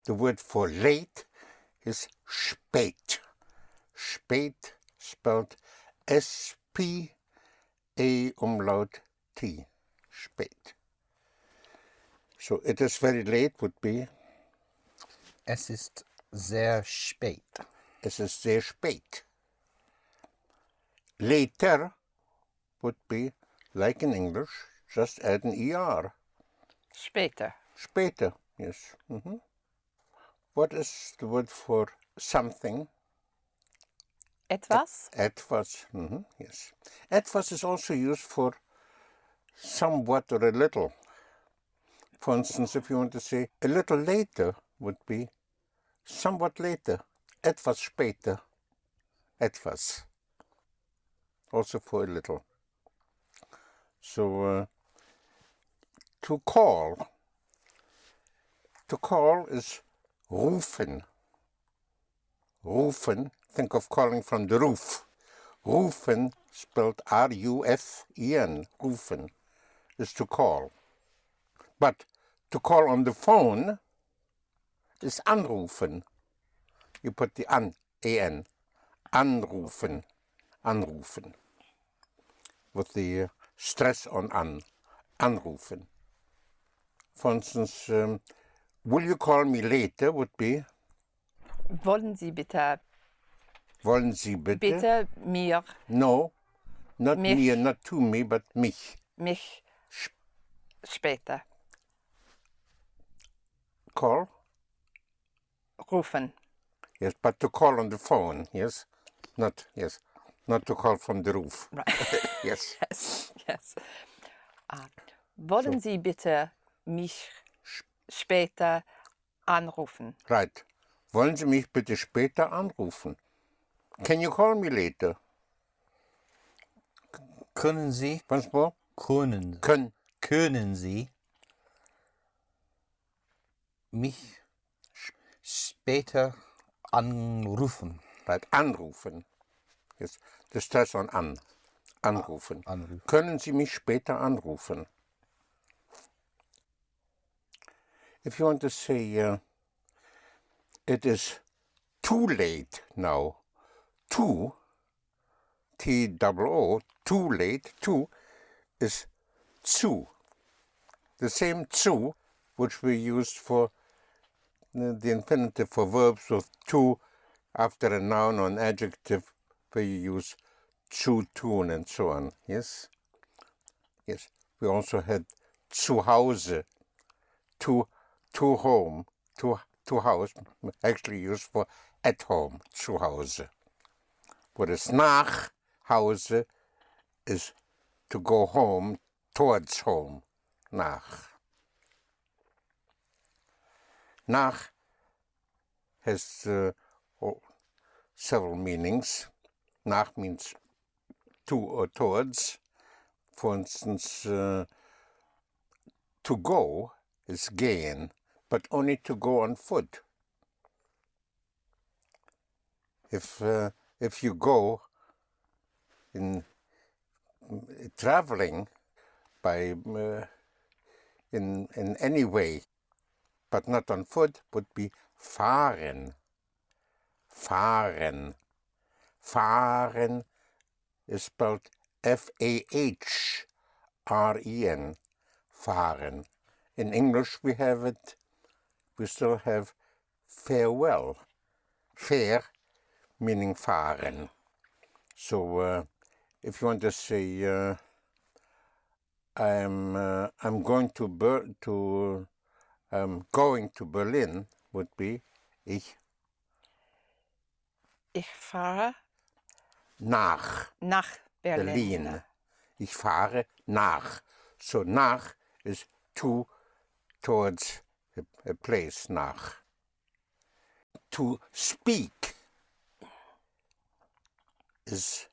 The word for late is spät. Spät spelled S-P-A-T. Spät. So it is very late would be. Es ist sehr spät. Es ist sehr spät. Later would be, like in English, just add an ER. Später. Später, yes. What is the word for something? Etwas? Etwas, yes. Etwas is also used for somewhat or a little. For instance, if you want to say a little later would be somewhat later. Etwas später. Etwas. Also for a little. So, to call. To call is rufen. Rufen, think of calling from the roof. Rufen, spelled R-U-F-E-N, rufen, is to call. But to call on the phone is anrufen. You put the an, A-N, anrufen, anrufen. With the stress on an, anrufen. For instance, will you call me later would be? Wollen Sie bitte, Wollen Sie bitte? mir, No, not mich, me, not to me, but mich. mich später Call? rufen? Yes, but to call on the phone, yes? Not to call from the roof. Right. Yes. Yes. Wollen Sie bitte mich später anrufen? Right. Wollen Sie mich bitte später anrufen? Can you call me later? Können Sie? Once more? Können Sie mich später anrufen? Right. Anrufen. Yes. The stress on an. Anrufen. Anrufen. Können Sie mich später anrufen? If you want to say, it is too late now. Too, T-O-O, too late, too is zu. The same zu, which we used for the infinitive for verbs with to after a noun or an adjective, where you use zu tun and so on. Yes? Yes. We also had zu Hause, to home, to house, actually used for at home, zu Hause. Whereas nach Hause is to go home, towards home, nach. Nach has several meanings. Nach means to or towards. For instance, to go is gehen, but only to go on foot. If you go in traveling by in any way, but not on foot, would be fahren. Fahren. Fahren is spelled F-A-H-R-E-N. Fahren. In English we still have farewell. Fair meaning fahren. So if you want to say I'm going to going to Berlin would be ich fahre nach Berlin. Ich fahre nach. So nach is towards a place, nach. To speak is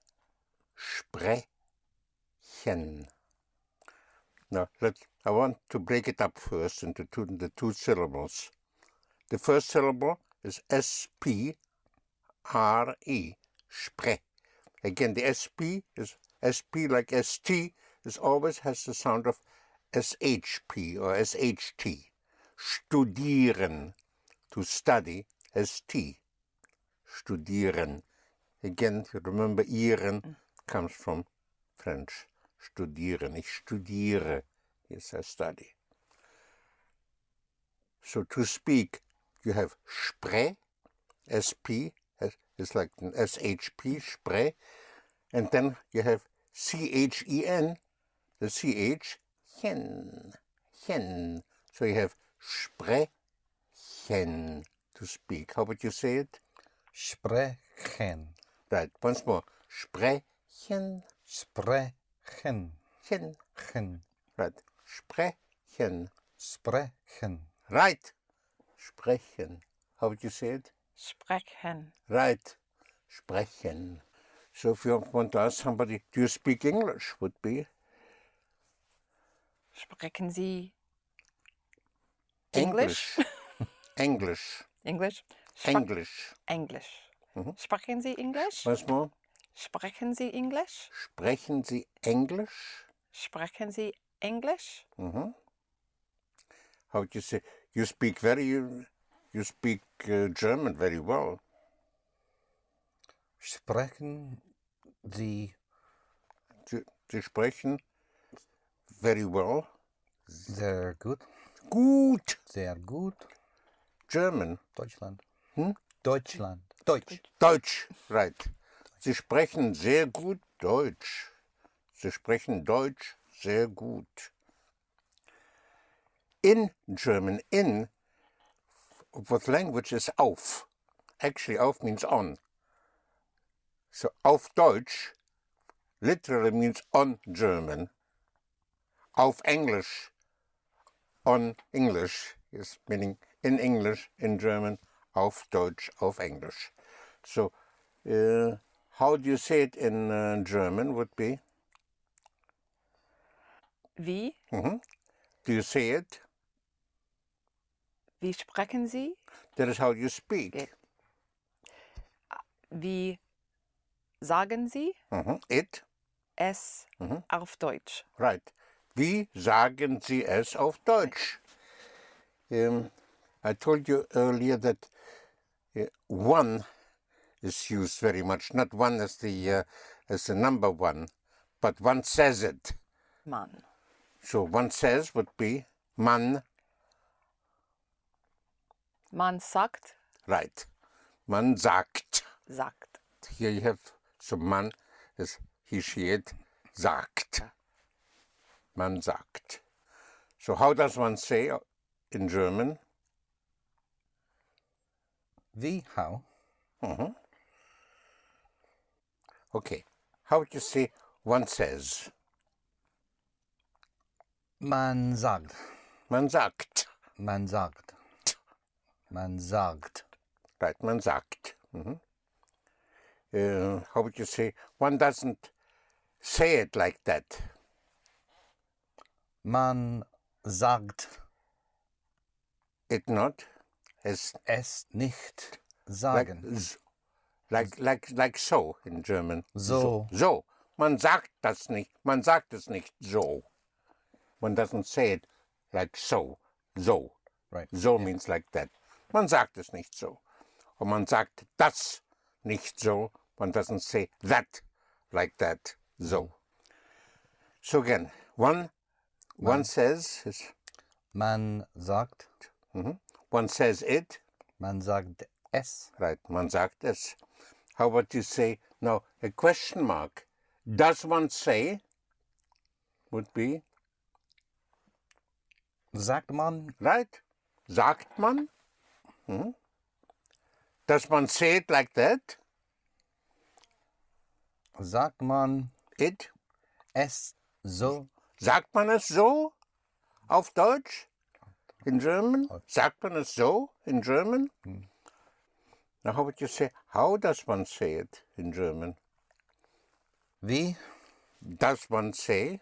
sprechen. Now, I want to break it up first into the two syllables. The first syllable is S-P-R-E, spre. Again, the S-P is S-P like S-T, is always has the sound of S-H-P or S-H-T. Studieren, To study, S-T. Studieren. Again, you remember ieren comes from French. Studieren. Ich studiere. Yes, I study. So to speak, you have spre, SP, it's like an SHP, spre, and then you have CHEN, the CH, hen, hen. So you have sprechen, to speak. How would you say it? Sprechen. Right, once more. Sprechen, Sprechen. hen. Gen. Right, sprechen. Sprechen. Right, sprechen. How would you say it? Sprechen. Right, sprechen. So if you want to ask somebody, do you speak English, would be Sprechen Sie English. English? English. Spre- English. English. Sprechen Sie English? Once more. Sprechen Sie English? Sprechen Sie English? Sprechen Sie English? How would you say? You speak German very well. Sprechen Sie Sie sprechen very well. sehr gut. Gut. Sehr gut. German. Deutschland. Deutschland. Deutsch. Deutsch. Right. Sie sprechen sehr gut Deutsch. Sie sprechen Deutsch sehr gut. In German, in with language is auf. Actually, auf means on. So auf Deutsch literally means on German. Auf English, on English, is meaning in English, in German, auf Deutsch, auf English. So, how do you say it in German would be? Wie? Do you say it? Wie sprechen Sie? That is how you speak. Okay. Wie sagen Sie It, es auf Deutsch? right. Wie sagen Sie es auf Deutsch? I told you earlier that one is used very much. Not one as the number one, but one says it. Mann. So one says would be man, Man sagt, right. Man sagt. sagt. Here you have, so man is he, she, it, sagt. Man sagt. So how does one say in German? Wie, how? Okay. How would you say one says? Man sagt. Man sagt. Man sagt. Man sagt. Right, man sagt. How would you say one doesn't say it like that? Man sagt It not as es nicht like sagen. like so in German. So. So. Man sagt das nicht. Man sagt es nicht so. One doesn't say it like so. So. Right. So means like that. Man sagt es nicht so. Und man sagt das nicht so. One doesn't say that like that. So. So again, one says is Man sagt. one says it. Man sagt es. Right, man sagt es. How about you say now a question mark? Does one say would be Sagt man. right? Sagt man? Does one say it like that? Sagt man It? es so. Sagt man es so auf Deutsch? In German? Sagt man es so in German? Now how would you say, how does one say it in German? Wie Does one say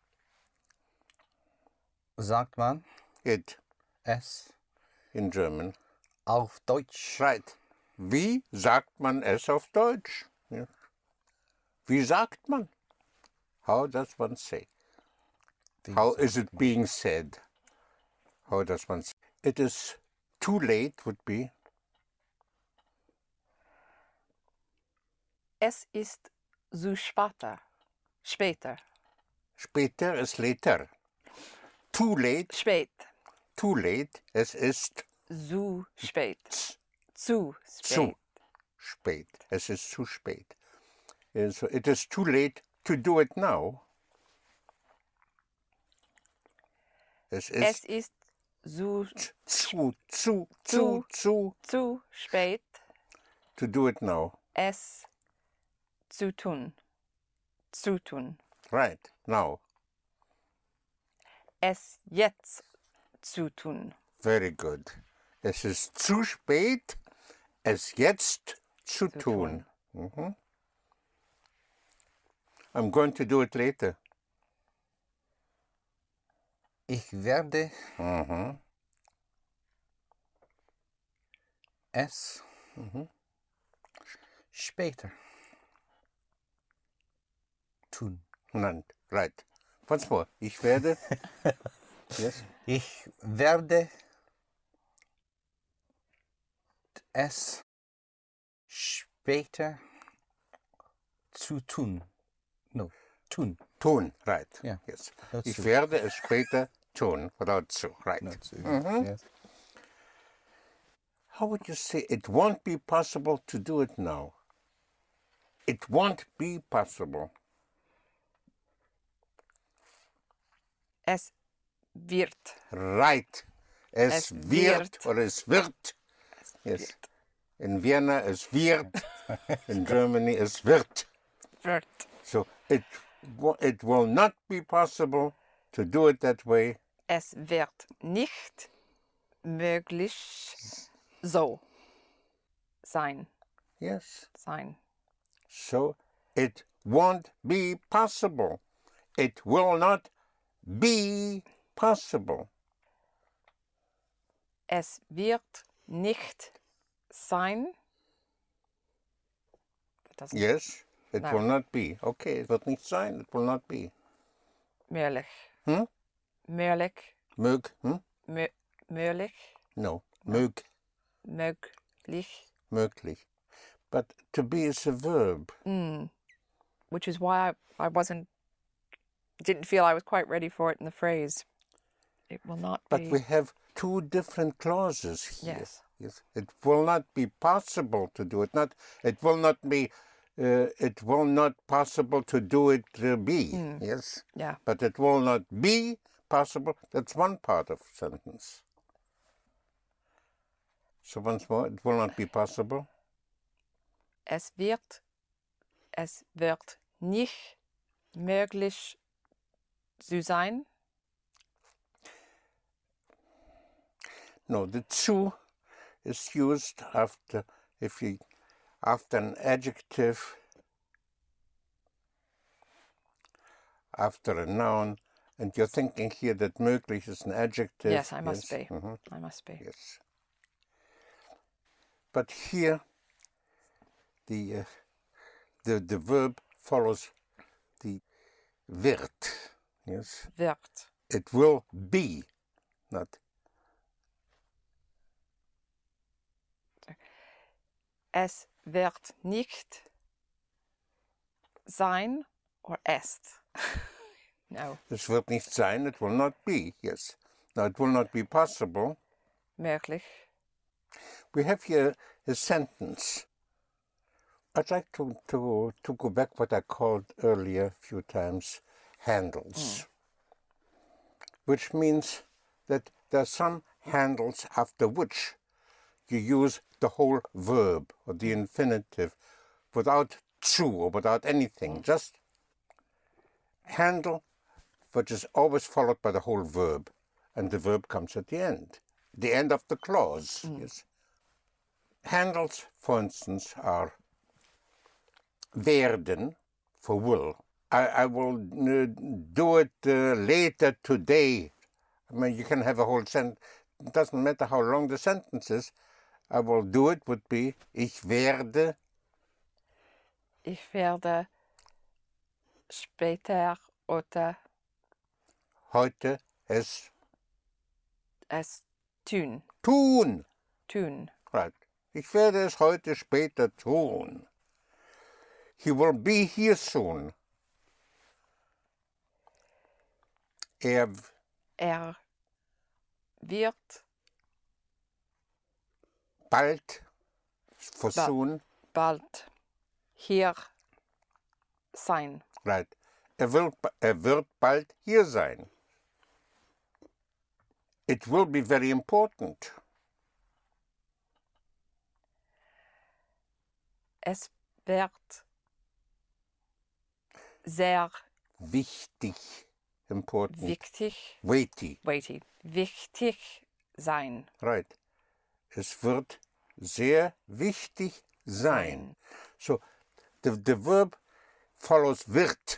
sagt man it es in German? auf Deutsch? Right. Wie sagt man es auf Deutsch? Ja. Wie sagt man? How does one say? Wie How sagt is it being said? How does one say? It is too late would be Es ist zu später. Später. später is later. Too late, Spät. es ist Zu spät. z- Zu zu spät. spät. Es ist zu spät. So it is too late to do it now. Es Es ist ist zu zu spät, to do it now. es zu tun. Zu tun. Right, now. Es jetzt zu tun. Very good. Es ist zu spät, es jetzt zu tun. Mhm. I'm going to do it later. Ich werde Mhm. es später tun. Nein, right. Once more. Ich werde. Yes. Ich werde es später zu tun. No, tun. Tun, right. Yeah. Yes. That's Ich it. werde es später tun, without zu, right. Not zu. Mhm. Yes. How would you say it won't be possible to do it now? It won't be possible. Es wird. Right. Es Es wird wird. oder es wird. Yes. In Vienna es wird. In Germany es wird. Wird. So it will not be possible to do it that way. Es wird nicht möglich so sein. Yes. Sein. So it won't be possible. It will not be possible. Es wird nicht sein. Das ist Yes, it No. will not be. Okay, it wird nicht sein, it will not be. möglich. Hm? Möglich. Mög, Möglich. No, mög, Möglich. möglich. But to be is a verb. Which is why I didn't feel I was quite ready for it in the phrase. It will not But be. we have two different clauses here. Yes. Yes. It will not be possible to do it. It will not be. It will not possible to do it. Be. Yes. Yeah. But it will not be possible. That's one part of the sentence. So once more, it will not be possible. Es wird nicht möglich zu sein. No, the zu is used after an adjective, after a noun, and you're thinking here that möglich is an adjective. Yes, I must be. Mhm, I must be. yes. But here, the verb follows the wird. Yes, Wird. it will be, not. Es wird nicht sein or est. No. Es wird nicht sein. It will not be. Yes. Now it will not be possible. Möglich. We have here a sentence. I'd like to go back what I called earlier a few times handles, which means that there are some handles after which you use the whole verb or the infinitive without zu or without anything, just handle, which is always followed by the whole verb, and the verb comes at the end of the clause. Yes. Handles, for instance, are werden for will. I will do it later today. I mean, you can have a whole sentence. It doesn't matter how long the sentence is. I will do it would be ich werde. Ich werde später oder Heute es es tun. Tun. Tun. Right. Ich werde es heute später tun. He will be here soon. Er Er wird bald, for Ba- soon, bald hier sein. right. Er wird bald hier sein. It will be very important. Es wird sehr Wichtig, important, wichtig, weighty, wichtig sein. right. Es wird sehr wichtig sein. So, the verb follows wird.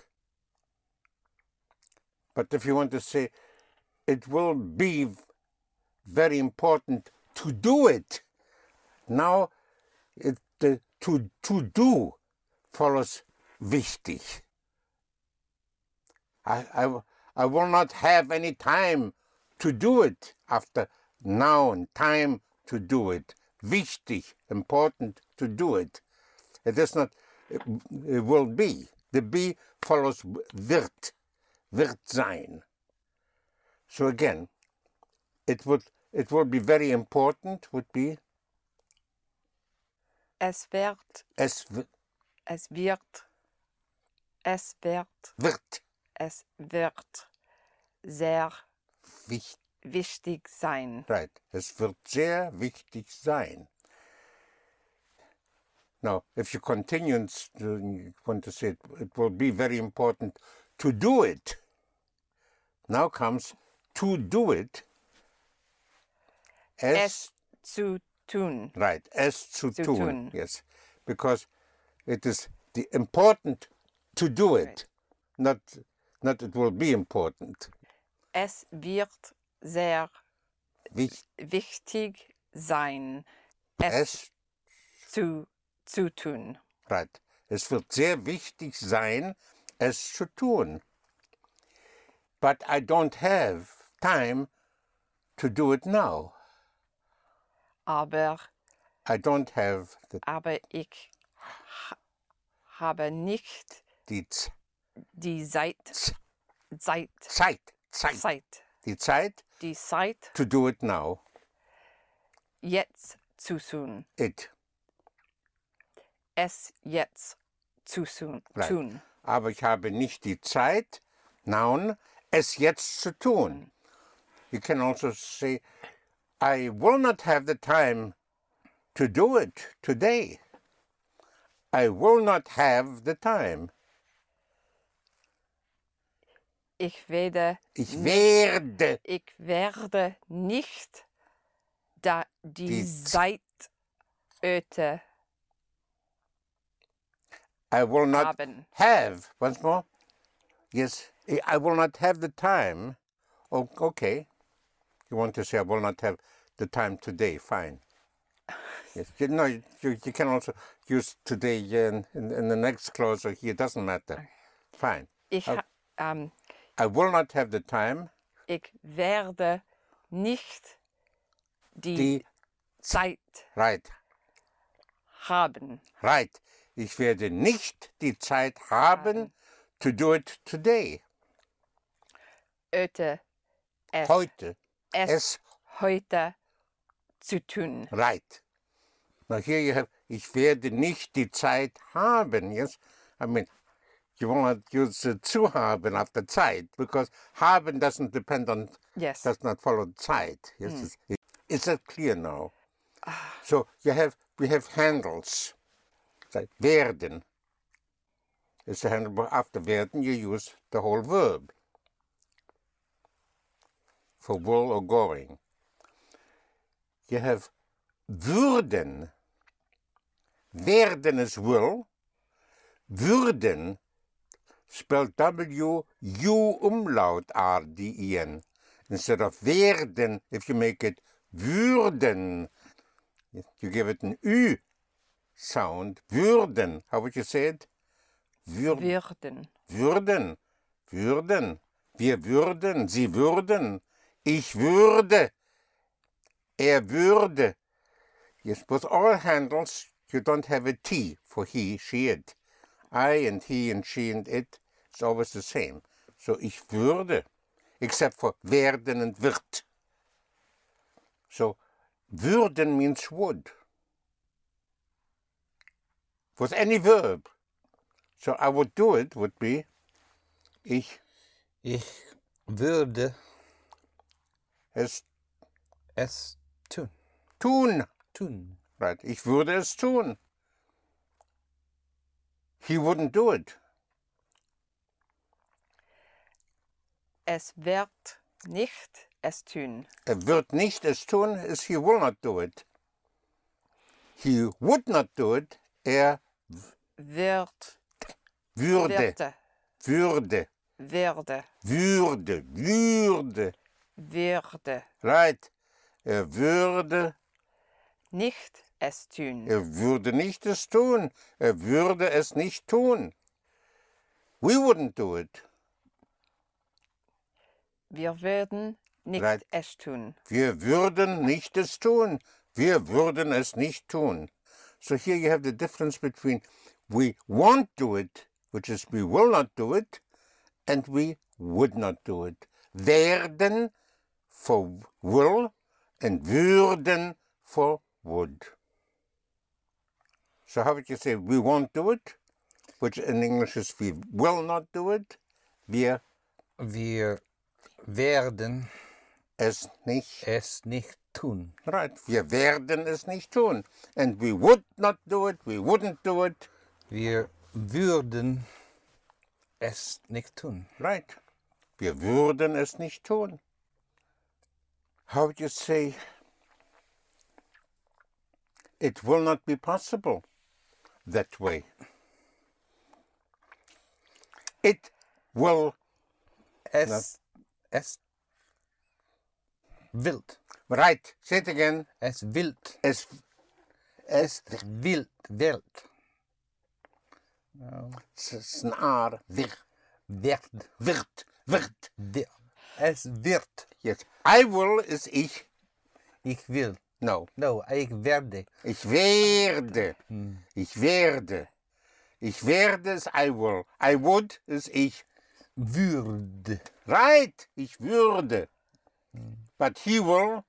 But if you want to say, it will be very important to do it, now the to do follows wichtig. I will not have any time to do it after noun, time to do it. Wichtig, important to do it. It is not, it will be. The be follows wird sein. So again, it will be very important, would be Es wird, es wird, wird es wird sehr wichtig. wichtig sein. Right. Es wird sehr wichtig sein. Now, if you continue and you want to say it will be very important to do it. Now comes to do it. Es zu tun. Right, es zu Zu tun. tun. Yes, because it is the important to do it, not it will be important. Es wird sehr Wich- wichtig sein, es Es, zu tun. right, es wird sehr wichtig sein, es zu tun. But I don't have time to do it now. Aber I don't have ich habe nicht die die Zeit, die Zeit to do it now. jetzt zu tun. Es jetzt zu tun. Right. Aber ich habe nicht die Zeit, noun, es jetzt zu tun. You can also say, I will not have the time to do it today. I will not have the time. Ich werde nicht die Zeit I will not haben. have, once more. Yes, I will not have the time. Oh, okay. You want to say I will not have the time today, fine. Yes, you can also use today in the next clause or here, doesn't matter. Fine. I will not have the time. Ich werde nicht die Zeit Right. haben. Right. Ich werde nicht die Zeit haben to do it today. Heute. Es heute zu tun. Right. Now here you have, ich werde nicht die Zeit haben. Yes, I mean, you will not use zu haben after Zeit because haben doesn't depend on, Yes. does not follow Zeit. Yes, is that clear now? So we have handles. Like werden is the handle, but after werden you use the whole verb for will or going. You have würden. Werden is will. Würden spelled W-U-umlaut-R-D-E-N. Instead of werden, if you make it würden, you give it an Ü sound. Würden. How would you say it? Würden. Würden. Würden. Wir würden. Sie würden. Ich würde. würde. Yes, with all handles, you don't have a T for he, she, it. I and he and she and it, it's always the same. So ich würde, except for werden and wird. So würden means would. With any verb. So I would do it would be ich würde es es tun. tun. Tun. Right, ich würde es tun. He wouldn't do it. Es wird nicht es tun. Wird nicht es tun is he will not do it. He would not do it. Wird. Würde. Werde. Würde. Werde. Würde. Werde. Right. Würde. Nicht es tun. Würde nicht es tun. Würde es nicht tun. We wouldn't do it. Wir würden nicht Right. es tun. Wir würden nicht es tun. Wir würden es nicht tun. So here you have the difference between we won't do it, which is we will not do it, and we would not do it. Werden for will and würden for would. So how would you say we won't do it, which in English is we will not do it? Wir werden es nicht. es nicht tun. Right. Wir werden es nicht tun. And we would not do it, we wouldn't do it. Wir würden es nicht tun. Right. Wir würden es nicht tun. How would you say it will not be possible that way? It will. Es wild. Right. Say it again. Es wild. Es Wild. is an R. Werd. Wird. Es wird. Yes. I will is ich. Ich will. No. No, ich werde. Ich werde. Ich werde. Ich werde is I will. I would is ich. Würde. Right. Ich würde. But he will.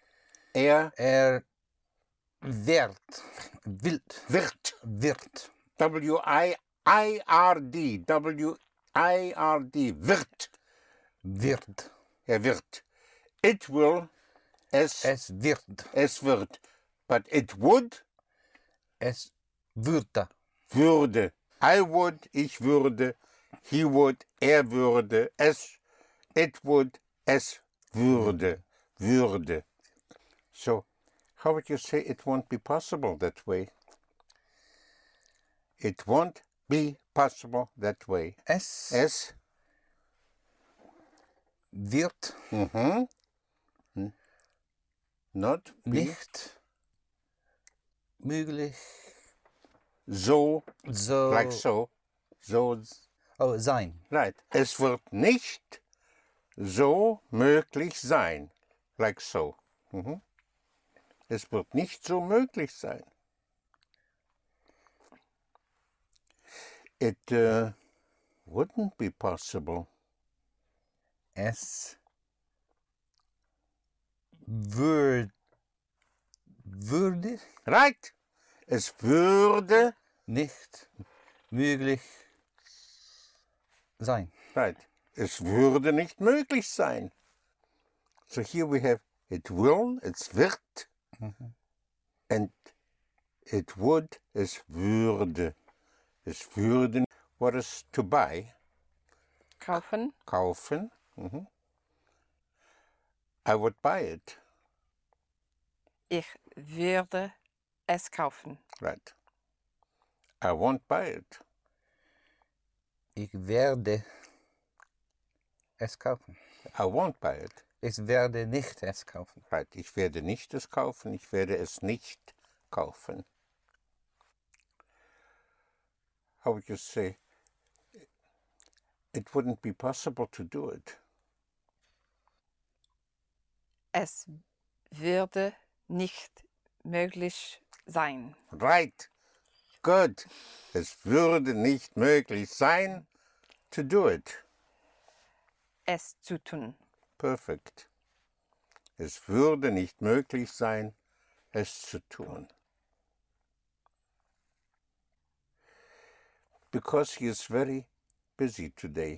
Wird. Wird. Wird. W-I-I-R-D. W-I-R-D. Wird. Wird. Wird. It will. Es wird. Es wird. But it would. Es würde. Würde. I would. Ich würde. He would. Würde. Es. It would. Es würde. Würde. So, how would you say it won't be possible that way? It won't be possible that way. Es wird Not be nicht möglich so, so like so. So, sein. right. Es wird nicht so möglich sein. Like so. Es wird nicht so möglich sein. It wouldn't be possible. Es würde Right. Es würde. nicht möglich sein. Right. Es würde nicht möglich sein. So here we have it will, es wird, and it would, es würde. Es würde. What is to buy? Kaufen. Kaufen. I would buy it. Ich würde es kaufen. Right. I won't buy it. Ich werde es kaufen. I won't buy it. Ich werde nicht es kaufen. Right. Ich werde nicht es kaufen. Ich werde es nicht kaufen. How would you say? It wouldn't be possible to do it. Es würde nicht möglich sein. Right. Good. Es würde nicht möglich sein to do it. Es zu tun. Perfect. Es würde nicht möglich sein, es zu tun. Because he is very busy today.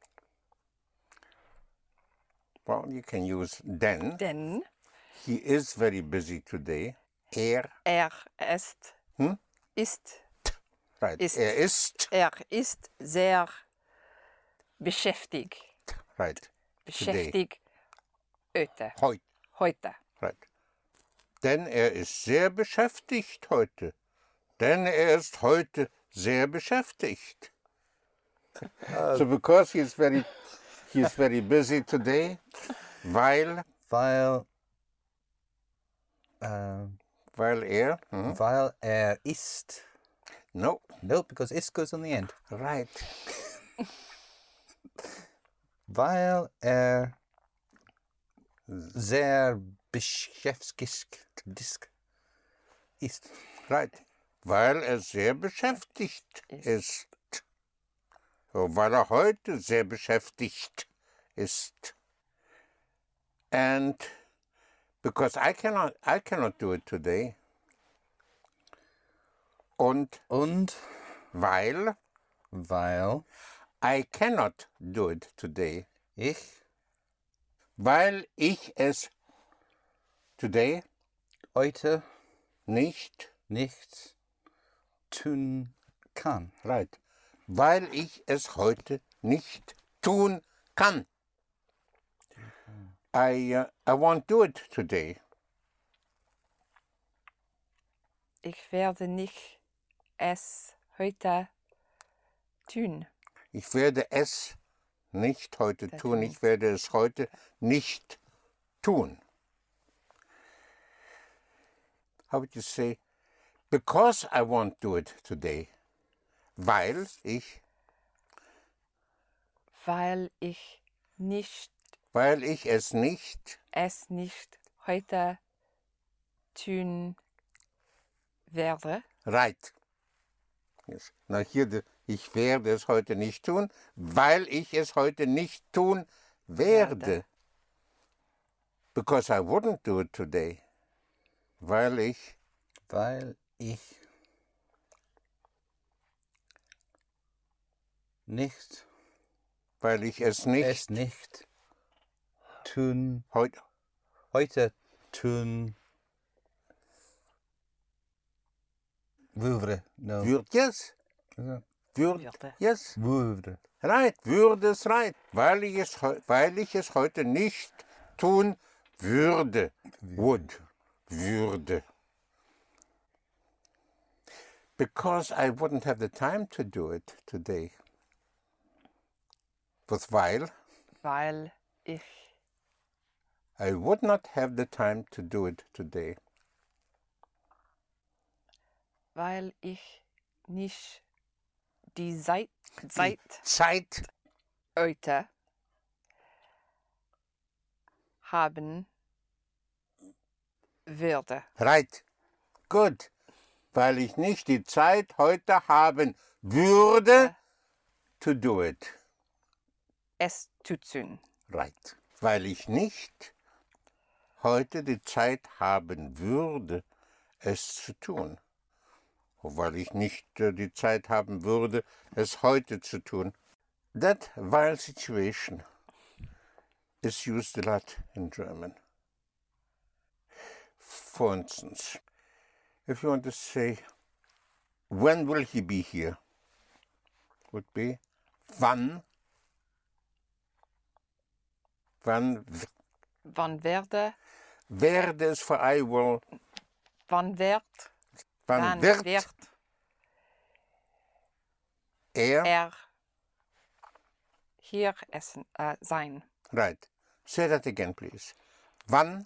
Well, you can use then. Denn He is very busy today. er ist, ist, Right. Ist. Er ist sehr beschäftigt. Right. Beschäftigt heute. Heute. Right. Denn er ist sehr beschäftigt heute. Denn er ist heute sehr beschäftigt. So because he is very busy today, weil Weil er ist. No. No, because ist goes on the end. Right. Weil er sehr beschäftigt ist. Right. Weil er sehr beschäftigt ist. So, weil er heute sehr beschäftigt ist. And because I cannot do it today. Und weil I cannot do it today. Weil ich es today heute nicht tun kann. Right. Weil ich es heute nicht tun kann. I won't do it today. Ich werde nicht es heute tun. Ich werde es nicht heute tun. Ich werde es heute nicht tun. How would you say? Because I won't do it today. Weil ich es nicht heute tun werde. Right. Yes. Now here ich werde es heute nicht tun, weil ich es heute nicht tun werde. Because I wouldn't do it today. Weil ich es nicht tun heute tun würde. No. Yes. Yes. Würde. Right. Würde es right. Weil ich es heute nicht tun würde. Would. Würde. Because I wouldn't have the time to do it today. Weil ich I would not have the time to do it today. weil ich nicht die Zeit heute haben würde. Right. Good. Weil ich nicht die Zeit heute haben würde to do it. Es zu tun. Right. Weil ich nicht heute die Zeit haben würde, es zu tun. Weil ich nicht die Zeit haben würde, es heute zu tun. That while situation is used a lot in German. For instance, if you want to say, when will he be here? Would be, wann werde es for I will. Wann wird er hier sein? Right. Say that again, please. Wann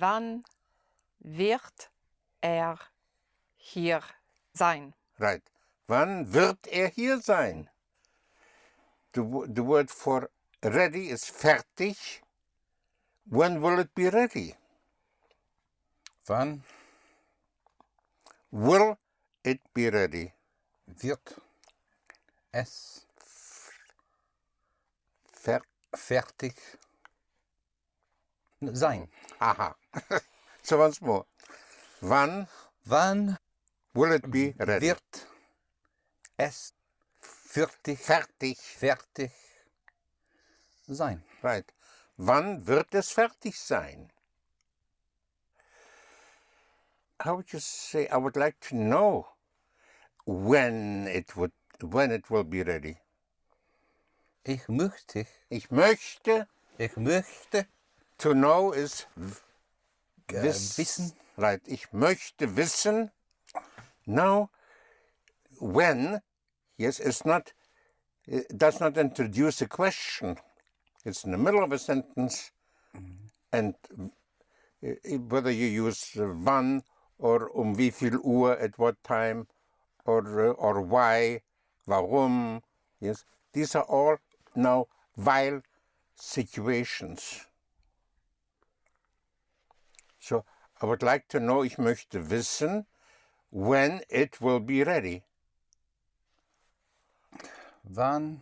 wird er hier sein? Right. Wann wird er hier sein? The word for ready is fertig. When will it be ready? Wann will it be ready? wird es Fer fertig sein? Aha. So once more. Wann Wann will it be ready? wird es fertig Fertig. sein? Right. Wann wird es fertig sein? How would you say, I would like to know when it will be ready. Ich möchte, Ich möchte, to know is wissen. Right. Ich möchte wissen. Now, when, yes, it does not introduce a question. It's in the middle of a sentence, and whether you use wann or wie viel Uhr, at what time, or why, warum, yes, these are all now while situations. So I would like to know, ich möchte wissen, when it will be ready. Wann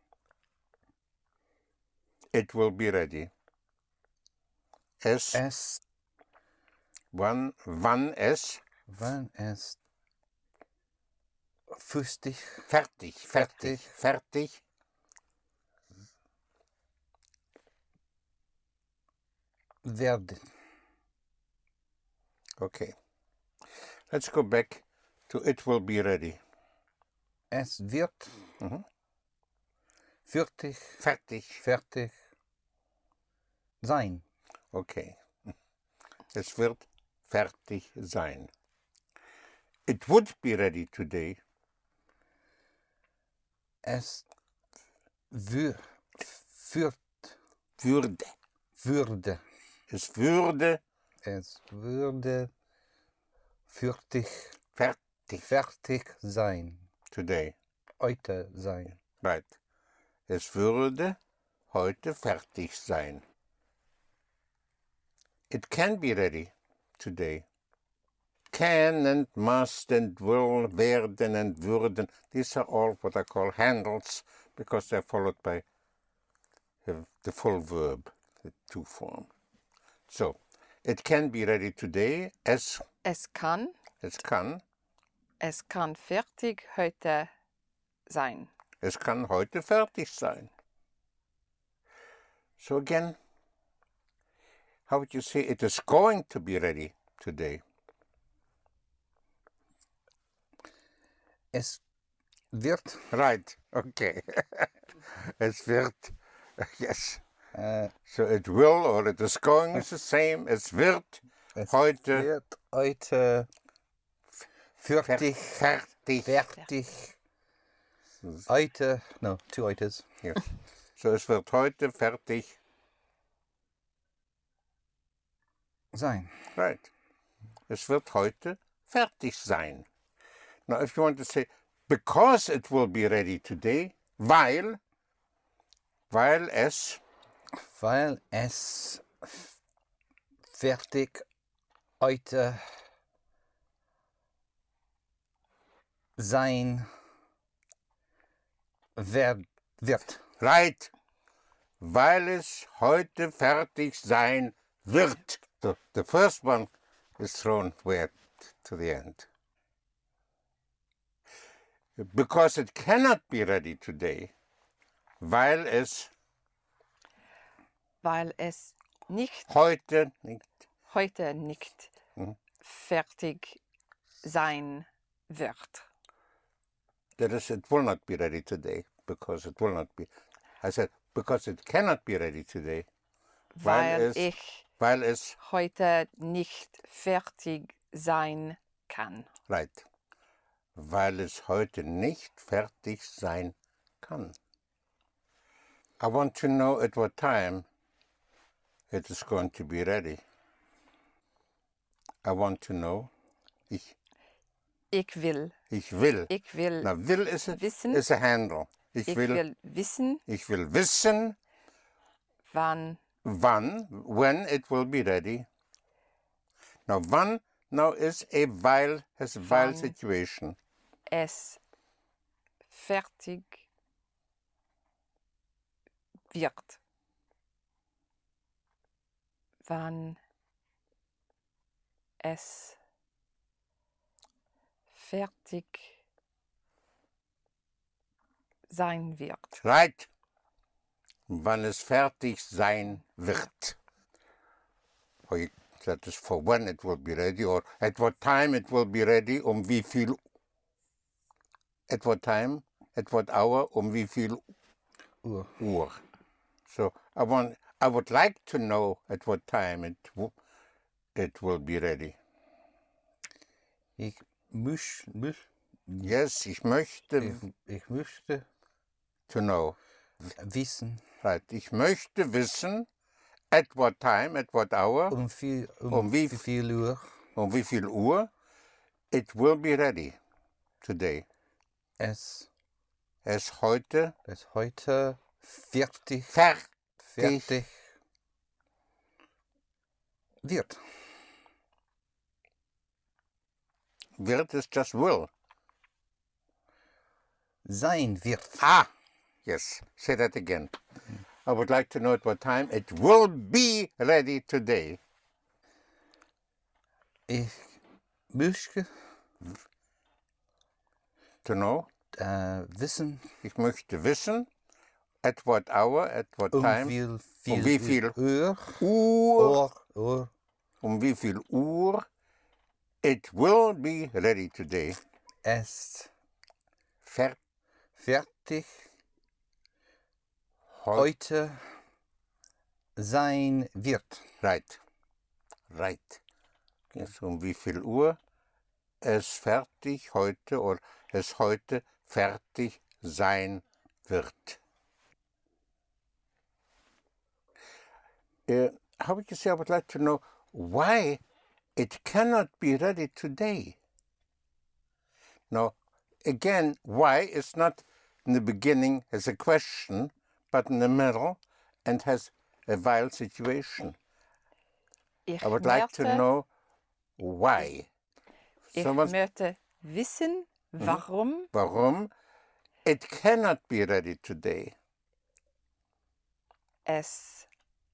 It will be ready. es Wann es fertig werden. Okay. Let's go back to it will be ready. Es wird fertig sein. Okay. Es wird fertig sein. It would be ready today. Es würde Es würde fertig sein. today. Heute sein. Right. Es würde heute fertig sein. It can be ready today. Can and must and will, werden and würden, these are all what I call handles because they're followed by the full verb, the to form. So, it can be ready today. Es kann fertig heute sein. Es kann heute fertig sein. So again, how would you say it is going to be ready today? Es wird Right, okay. Es wird, yes. So it will or it is going is the same. Es wird heute fertig. Heute, no, two ites. Yes. So es wird heute fertig sein. Right. Es wird heute fertig sein. Now, if you want to say, because it will be ready today, weil es fertig heute sein wird. Right. Weil es heute fertig sein wird. The first one is thrown way to the end. Because it cannot be ready today. Weil es nicht heute nicht fertig sein wird. That is, it will not be ready today, because it will not be. I said, because it cannot be ready today. Weil es heute nicht fertig sein kann. Right. Weil es heute nicht fertig sein kann. I want to know at what time it is going to be ready. I want to know. Ich will. Now, will is a handle. Ich will wissen. Ich will wissen. Wann. When it will be ready. Now wann now is a while, has a while Wann. situation. Es fertig wird. Wann es fertig sein wird. Right. Wann es fertig sein wird. That is for when it will be ready, or at what time it will be ready, wie viel, at what time, at what hour, wie viel Uhr. So I would like to know at what time it will be ready. Ich möchte. Yes, ich möchte Ich möchte to know. wissen. Right. Ich möchte wissen, at what time, at what hour, Wie viel Uhr wie viel Uhr it will be ready today. es heute fertig wird. Wird is just will. Sein wird. Ah, yes. Say that again. I would like to know at what time it will be ready today. Ich möchte To know. Wissen. Ich möchte wissen, at what hour, at what time, wie viel Uhr, wie viel Uhr it will be ready today. Es fertig heute sein wird. Right. Yes, wie viel Uhr es fertig heute oder es heute fertig sein wird. How would you say, I would like to know why it cannot be ready today. Now, again, why is not in the beginning as a question, but in the middle and has a while situation. I would like to know why. Ich möchte wissen, warum. Warum it cannot be ready today. Es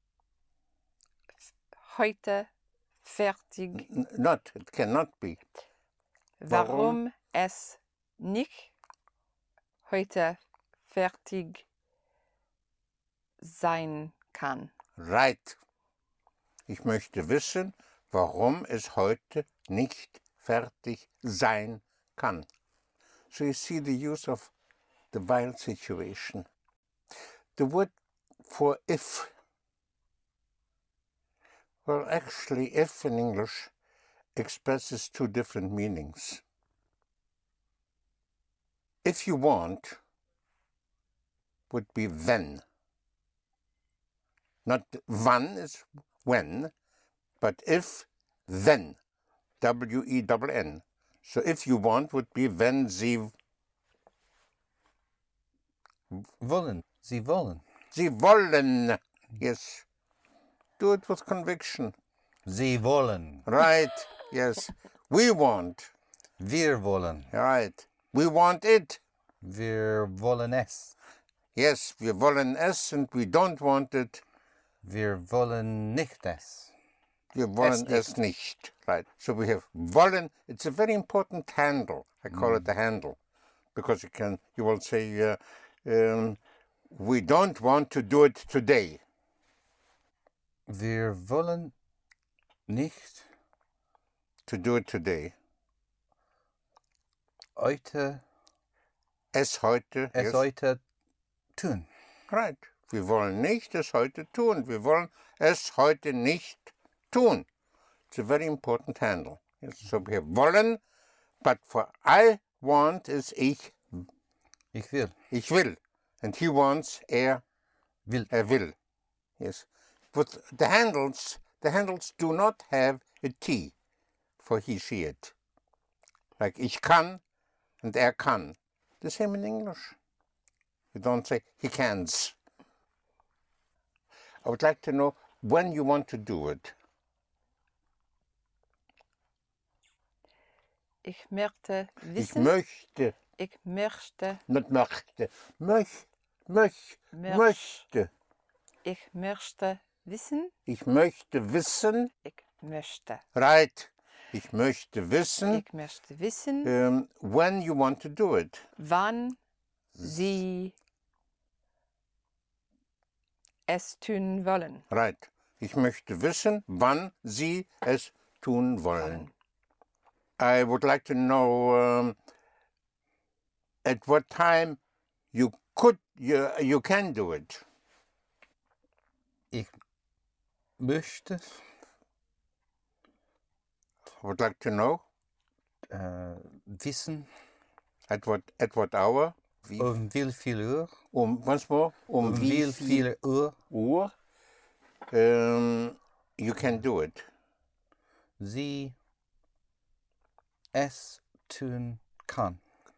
heute fertig. Not, it cannot be. Warum es nicht heute fertig sein kann. Right. Ich möchte wissen, warum es heute nicht fertig sein kann. So you see the use of the while situation. The word for if. Well, actually, if in English expresses two different meanings. If you want would be when. Not wann is when, but if, then. W-E-N-N. So if you want would be wenn Sie wollen. Sie wollen. Sie wollen. Yes. Do it with conviction. Sie wollen. Right. Yes. We want. Wir wollen. Right. We want it. Wir wollen es. Yes, wir wollen es and we don't want it. Wir wollen nicht es. Wir wollen es nicht. Right. So we have wollen. It's a very important handle. I call it the handle. Because you will say, we don't want to do it today. Wir wollen nicht to do it today. Es heute tun. Right. Wir wollen nicht es heute tun. Wir wollen es heute nicht tun. It's a very important handle. Yes. So we have wollen, but for I want is ich. Ich will. Ich will. And he wants, will. Will. Yes. But the handles do not have a T for he, she, it. Like ich kann and kann. The same in English. You don't say he cans. I would like to know when you want to do it. Ich möchte Ich wissen. möchte, Ich möchte. not möchte. Möchte. Ich möchte wissen. Ich möchte wissen. Ich möchte. Right. Ich möchte wissen. Ich möchte wissen, When you want to do it. wann Sie es tun wollen. Right. Ich möchte wissen, wann Sie es tun wollen. I would like to know at what time you can do it. Ich möchte I would like to know wissen, at what hour. wie viel Uhr. Once more. Wie viel Uhr You can do it. Sie es tun kann.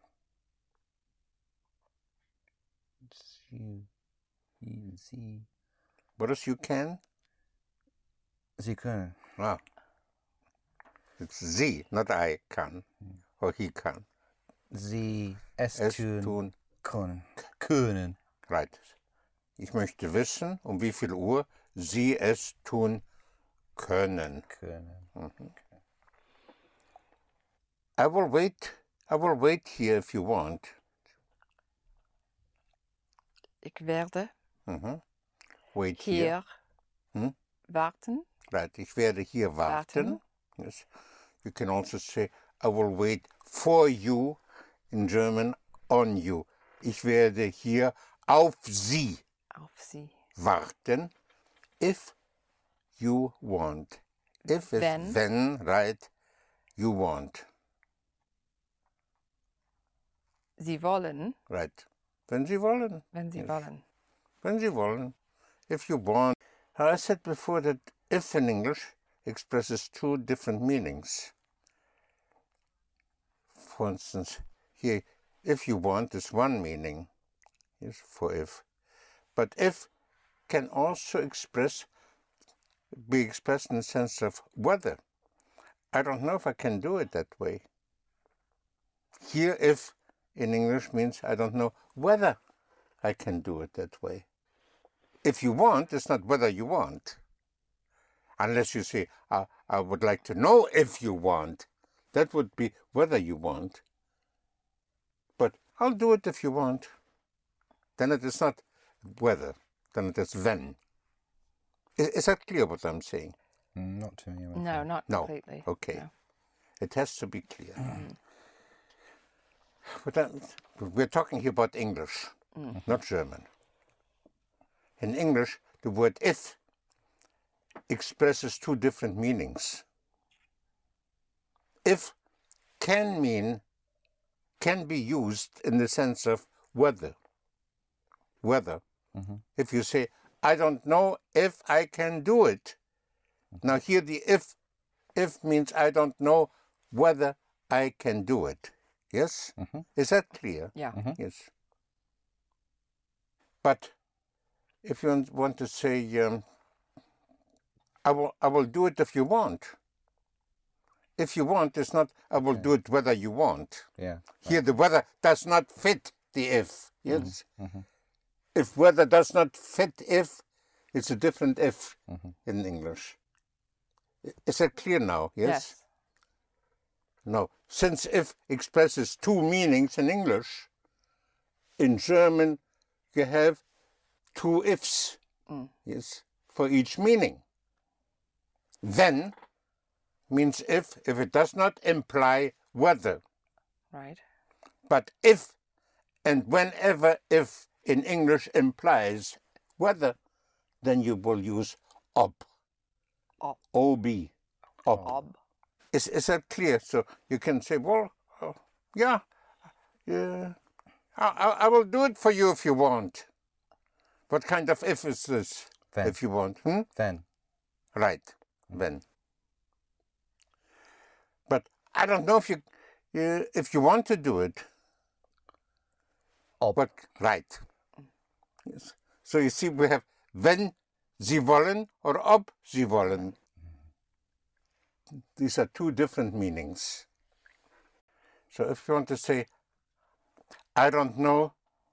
Sie What is you can? Sie können. Ah. It's Sie, not I can. Or he can. Sie es tun können. Right. Ich möchte wissen, wie viel Uhr Sie es tun können. I will wait here if you want. Ich werde Wait here. hier warten. Right. Ich werde hier warten. Yes. You can also say, I will wait for you, in German, on you. Ich werde hier auf Sie warten, if you want. If is when, right, you want. Sie wollen. Right. Wenn Sie wollen. Wenn Sie wollen. Wenn Sie wollen. If you want. I said before that if in English expresses two different meanings. For instance, here, if you want is one meaning, yes, for if. But if can also be expressed in the sense of whether. I don't know if I can do it that way. Here, if in English means I don't know whether I can do it that way. If you want, it's not whether you want. Unless you say, I would like to know if you want. That would be whether you want. But I'll do it if you want. Then it is not whether. Then it is when. Is that clear what I'm saying? Not to me. No, not completely. Okay. No. It has to be clear. But we're talking here about English, not German. In English, the word if expresses two different meanings. If can be used in the sense of whether. Whether. If you say, I don't know if I can do it. Now here the if means I don't know whether I can do it. Yes? Is that clear? Yeah. Yes. But if you want to say, I will do it if you want. If you want, it's not, I will do it whether you want. Yeah. Here the whether does not fit the if. Yes? If whether does not fit if, it's a different if in English. Is that clear now? Yes? No. Since if expresses two meanings in English, in German you have two ifs. Yes? For each meaning. Then means if it does not imply whether. Right. But if and whenever if in English implies whether, then you will use ob. O-B. Ob. Is that clear? So you can say, well, yeah, I will do it for you if you want. What kind of if is this? Then. If you want. Then. Right. Then. But I don't know if you want to do it. Ob. But right. Yes. So you see, we have wenn Sie wollen or ob Sie wollen. These are two different meanings. So if you want to say, I don't know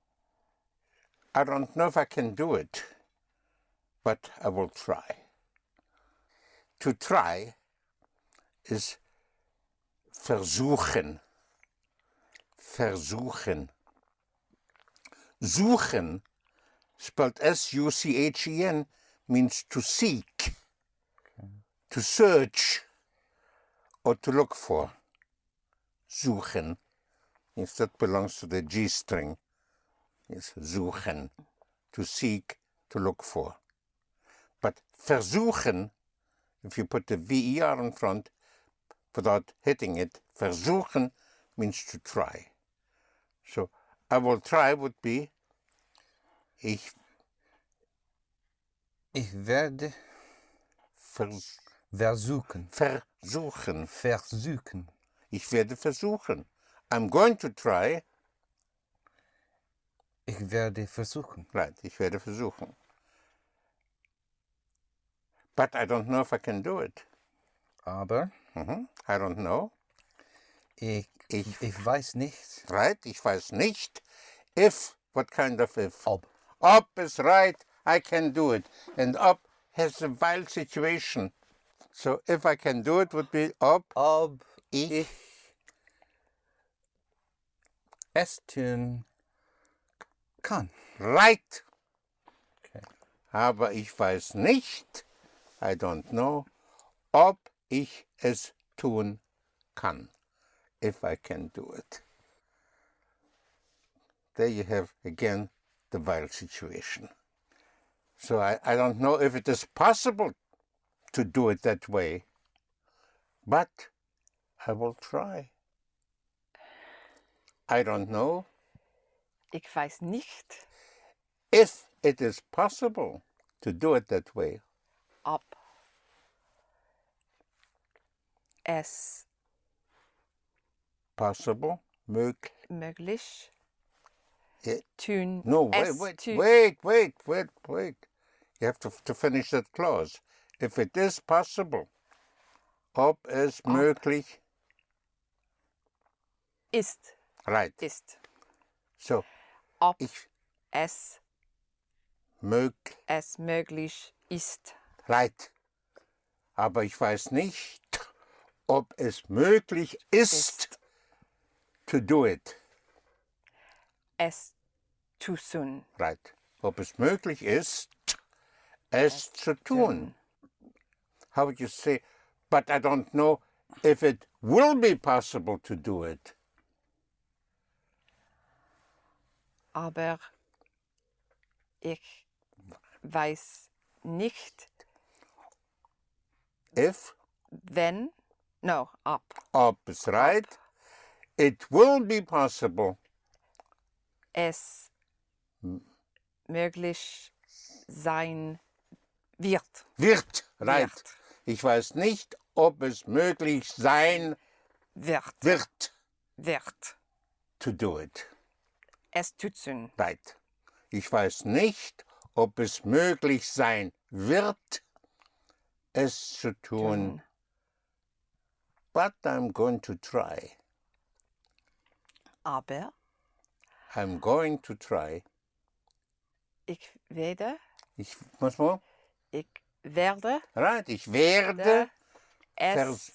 if I can do it, but I will try. To try is versuchen. Versuchen. Suchen, spelled S-U-C-H-E-N, means to seek, to search, or to look for. Suchen. Yes, that belongs to the G string. Yes, suchen, to seek, to look for. But versuchen, if you put the V-E-R in front, without hitting it, versuchen means to try. So, I will try would be, ich werde versuchen. Versuchen. Versuchen. Ich werde versuchen. I'm going to try. Ich werde versuchen. Right, ich werde versuchen. But I don't know if I can do it. Aber I don't know. ich weiß nicht. Right, ich weiß nicht. If, what kind of if? Ob. Ob is right, I can do it. And ob has a while situation. So if I can do it would be ob ich es tun kann. Right. Okay. Aber ich weiß nicht, I don't know, ob ich es tun kann. If I can do it. There you have again the while situation. So I don't know if it is possible to do it that way, but I will try. I don't know Ich weiß nicht, if it is possible to do it that way. ob es Possible, möglich Yeah. tun. No, es wait. tun- You have to finish that clause. If it is possible, ob es möglich, ist. right. Ist. So, Ob ich es möglich ist. right. Aber ich weiß nicht, ob es möglich ist to do it. Es zu tun. Right. Ob es möglich ist, es zu tun. How would you say, but I don't know if it will be possible to do it. Aber ich weiß nicht, If, wenn, no, ob ob is right, it will be possible. es möglich sein wird. Wird, right. Wird. Ich weiß nicht, ob es möglich sein wird to do it. Es zu tun. Right. Ich weiß nicht, ob es möglich sein wird, es zu tun. But I'm going to try. Aber I'm going to try. ich werde, Was more? ich werde Right. Ich werde es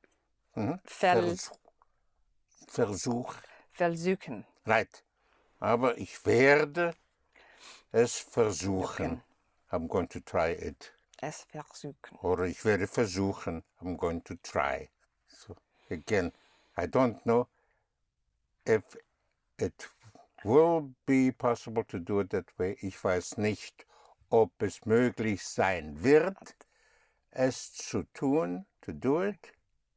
versuchen. Right. Aber ich werde es versuchen. I'm going to try it. Es versuchen. Oder ich werde versuchen. I'm going to try. So again, I don't know if it will be possible to do it that way. Ich weiß nicht, ob es möglich sein wird, es zu tun, to do it.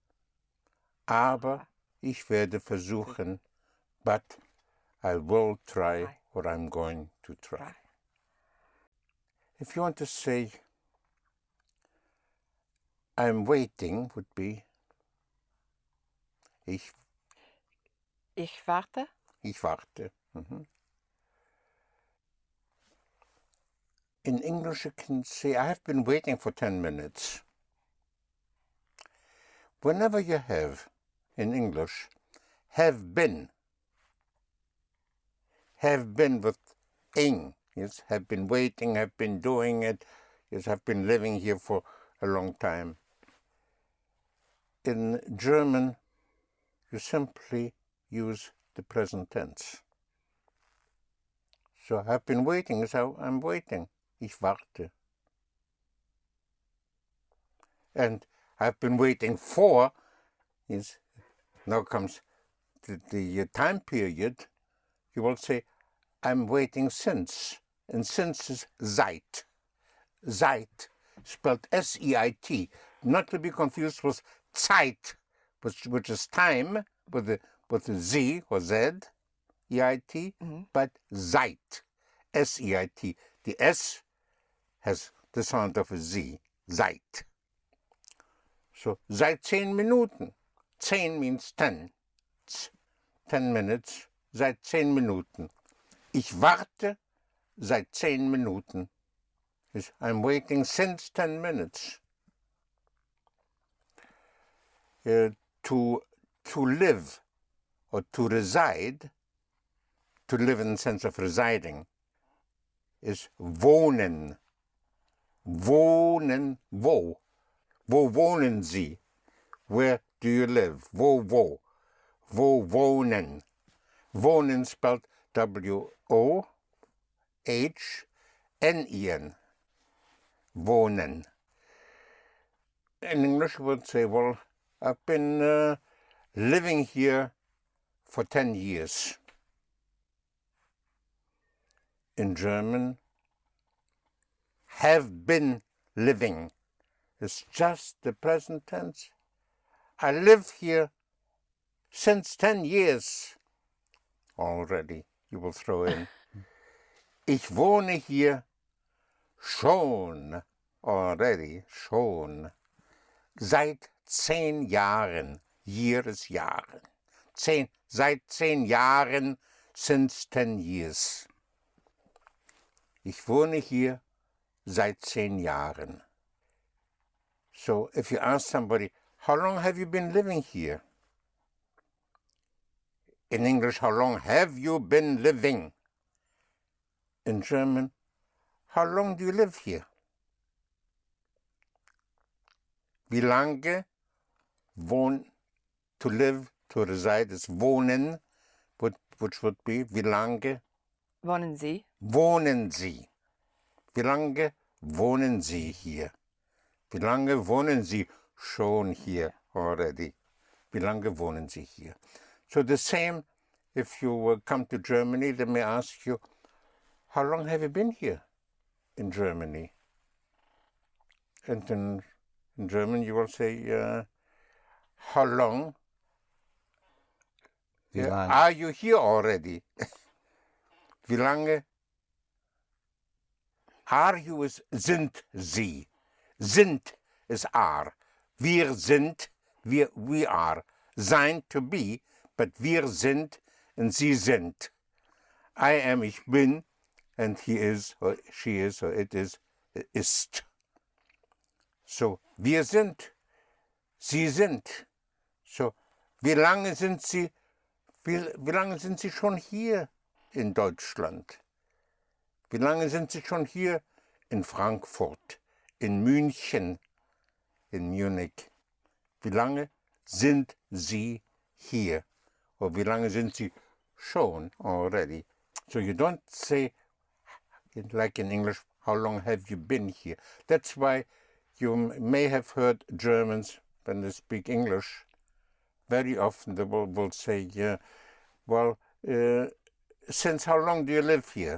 Aber ich werde versuchen, but I will try, or I'm going to try. If you want to say, I'm waiting, would be, ich warte. Ich warte. In English, you can say, I have been waiting for 10 minutes. Whenever you have, in English, have been. Have been with ing. Yes, have been waiting, have been doing it. Yes, have been living here for a long time. In German, you simply use the present tense. So I've been waiting, so I'm waiting. Ich warte. And I've been waiting for, is now comes the time period. You will say, I'm waiting since. And since is seit. Seit, spelled S-E-I-T. Not to be confused with Zeit, which is time, with the Z or Z, E-I-T, but seit, S-E-I-t. The S has the sound of a Z, seit. So, seit 10 Minuten. 10 means 10. 10 minutes, seit 10 Minuten. Ich warte seit 10 Minuten. I'm waiting since 10 minutes. To live or to reside, to live in the sense of residing, is wohnen. Wohnen, wo? Wo wohnen Sie? Where do you live? Wo? Wo wohnen? Wohnen spelled W-O-H-N-E-N. Wohnen. In English, we would say, well, I've been living here for 10 years. In German, have been living is just the present tense. I live here since 10 years already, you will throw in. Ich wohne hier schon, already, schon, seit 10 Jahren, year is Jahren. Seit 10 Jahren, since 10 years. Ich wohne hier seit 10 Jahren. So if you ask somebody, how long have you been living here? In English, how long have you been living? In German, how long do you live here? Wie lange to live, to reside is wohnen, which would be wie lange? Wohnen Sie? Wohnen Sie. Wie lange wohnen Sie hier? Wie lange wohnen Sie schon hier already? Wie lange wohnen Sie hier? So the same, if you come to Germany, they may ask you, how long have you been here in Germany? And in German you will say, how long Wie lange? are you here already? Wie lange are you is sind Sie. Sind is are. Wir sind, we are. Sein to be, but wir sind and Sie sind. I am, ich bin, and he is, or she is, or it is, ist. So, wir sind, Sie sind. So, wie lange sind Sie schon hier in Deutschland? Wie lange sind Sie schon hier in Frankfurt, in München, in Munich? Wie lange sind Sie hier? Or wie lange sind Sie schon already? So you don't say, like in English, how long have you been here? That's why you may have heard Germans, when they speak English, very often they will say, well, since how long do you live here?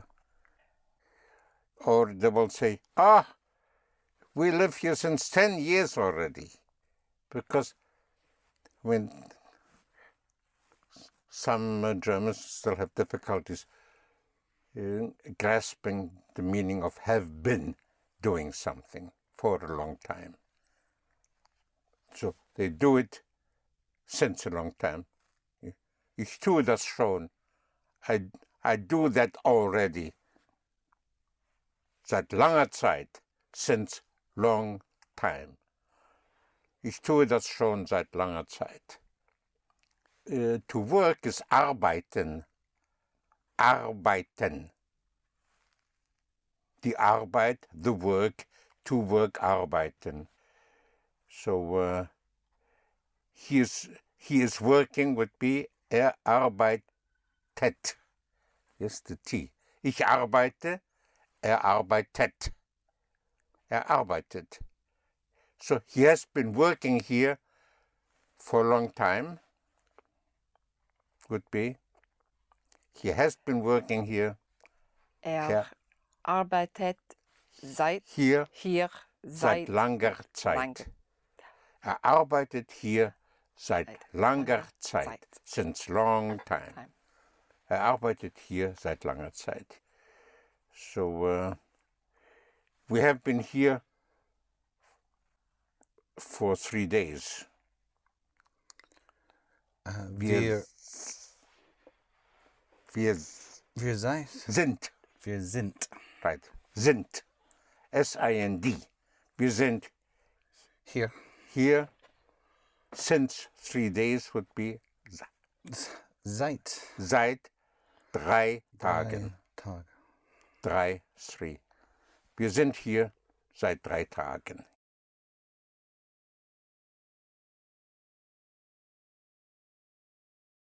Or they will say, we live here since 10 years already. Because when some Germans still have difficulties grasping the meaning of have been doing something for a long time. So they do it since a long time. Ich tue das schon. I do that already. Seit langer Zeit. Since long time. Ich tue das schon seit langer Zeit. to work is arbeiten. Arbeiten. Die Arbeit, the work, to work, arbeiten. So he is working would be arbeitet. Yes, the T. Ich arbeite, arbeitet. Arbeitet. So he has been working here for a long time. Would be. He has been working here. Arbeitet seit Hier hier seit langer Zeit. Arbeitet hier seit langer Zeit. Since long time. Arbeitet hier seit langer Zeit. So we have been here for 3 days. Wir seid. Sind. Wir sind. Right. Sind. S-I-N-D. Wir sind Hier. here since 3 days would be Seit. seit 3 Tagen. 3 Tage. 3. Wir sind hier seit 3 Tagen.